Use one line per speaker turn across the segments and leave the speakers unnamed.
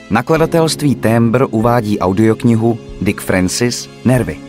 Nakladatelství Tembr uvádí audioknihu Dick Francis Nervy.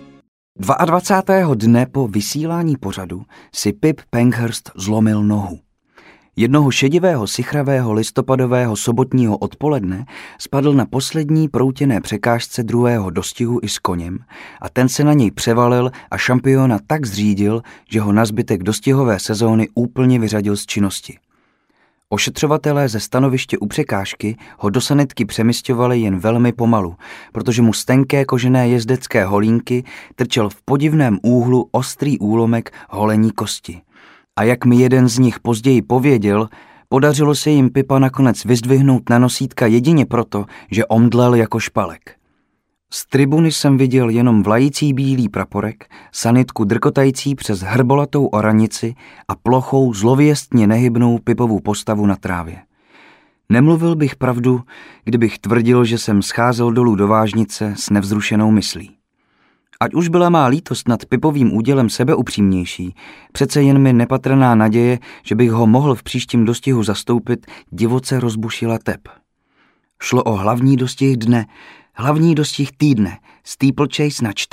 22. dne po vysílání pořadu si Pip Pankhurst zlomil nohu. Jednoho šedivého sichravého listopadového sobotního odpoledne spadl na poslední proutěné překážce druhého dostihu i s koněm a ten se na něj převalil a šampiona tak zřídil, že ho na zbytek dostihové sezóny úplně vyřadil z činnosti. Ošetřovatelé ze stanoviště u překážky ho do sanitky přemisťovali jen velmi pomalu, protože mu z tenké kožené jezdecké holínky trčel v podivném úhlu ostrý úlomek holení kosti. A jak mi jeden z nich později pověděl, podařilo se jim Pipa nakonec vyzdvihnout na nosítka jedině proto, že omdlel jako špalek. Z tribuny jsem viděl jenom vlající bílý praporek, sanitku drkotající přes hrbolatou oranici a plochou, zlověstně nehybnou Pipovu postavu na trávě. Nemluvil bych pravdu, kdybych tvrdil, že jsem scházel dolů do vážnice s nevzrušenou myslí. Ať už byla má lítost nad Pipovým údělem sebeupřímnější, přece jen mi nepatrná naděje, že bych ho mohl v příštím dostihu zastoupit, divoce rozbušila tep. Šlo o hlavní dostih dne, hlavní dostih týdne, steeplechase na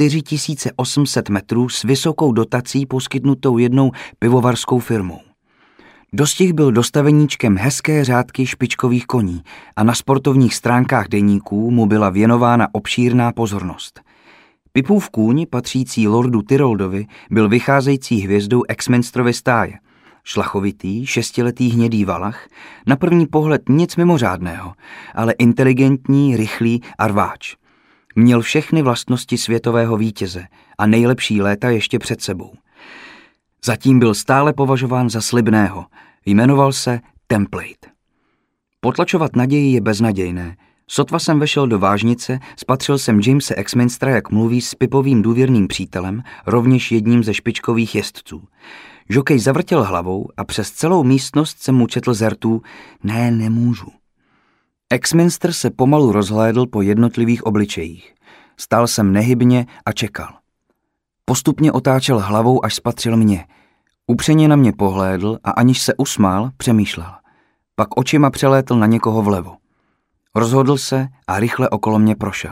4800 metrů s vysokou dotací poskytnutou jednou pivovarskou firmou. Dostih byl dostaveníčkem hezké řádky špičkových koní a na sportovních stránkách deníků mu byla věnována obšírná pozornost. Pipův kůň, patřící lordu Tyroldovi, byl vycházející hvězdou Axminsterovy stáje. Šlachovitý, 6letý hnědý valach, na první pohled nic mimořádného, ale inteligentní, rychlý a rváč. Měl všechny vlastnosti světového vítěze a nejlepší léta ještě před sebou. Zatím byl stále považován za slibného, jmenoval se Template. Potlačovat naději je beznadějné. Sotva jsem vešel do vážnice, spatřil jsem Jamese Axminstera, jak mluví s Pipovým důvěrným přítelem, rovněž jedním ze špičkových jezdců. Žokej zavrtěl hlavou a přes celou místnost jsem mu četl z rtů: Ne, nemůžu. Axminster se pomalu rozhlédl po jednotlivých obličejích. Stál jsem nehybně a čekal. Postupně otáčel hlavou, až spatřil mě. Upřeně na mě pohlédl a aniž se usmál, přemýšlel. Pak očima přelétl na někoho vlevo. Rozhodl se a rychle okolo mě prošel.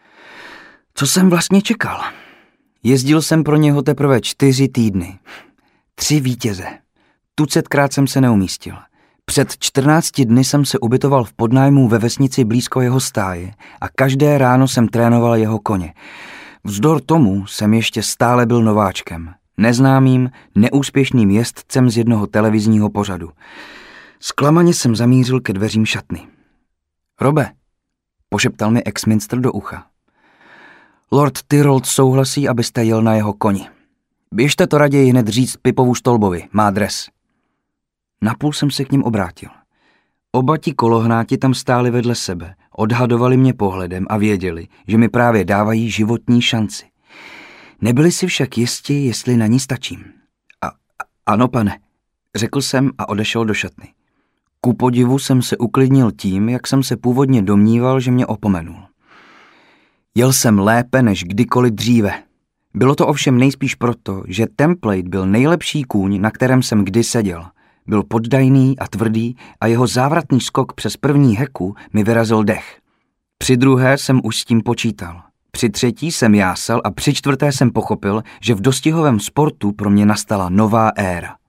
Co jsem vlastně čekal? Jezdil jsem pro něho teprve 4 týdny. 3 vítěze. Tucetkrát jsem se neumístil. Před 14 dny jsem se ubytoval v podnájmu ve vesnici blízko jeho stáje a každé ráno jsem trénoval jeho koně. Vzdor tomu jsem ještě stále byl nováčkem. Neznámým, neúspěšným jezdcem z jednoho televizního pořadu. Zklamaně jsem zamířil ke dveřím šatny. Robe, pošeptal mi Axminster do ucha. Lord Tyrold souhlasí, abyste jel na jeho koni. Běžte to raději hned říct Pipovu Stolbovi, má dres. Napůl jsem se k ním obrátil. Oba ti kolohnáti tam stáli vedle sebe, odhadovali mě pohledem a věděli, že mi právě dávají životní šanci. Nebyli si však jisti, jestli na ní stačím. Ano, pane, řekl jsem a odešel do šatny. Ku podivu jsem se uklidnil tím, jak jsem se původně domníval, že mě opomenul. Jel jsem lépe než kdykoliv dříve. Bylo to ovšem nejspíš proto, že Template byl nejlepší kůň, na kterém jsem kdy seděl. Byl poddajný a tvrdý a jeho závratný skok přes první heku mi vyrazil dech. Při druhé jsem už s tím počítal. Při třetí jsem jásal a při čtvrté jsem pochopil, že v dostihovém sportu pro mě nastala nová éra.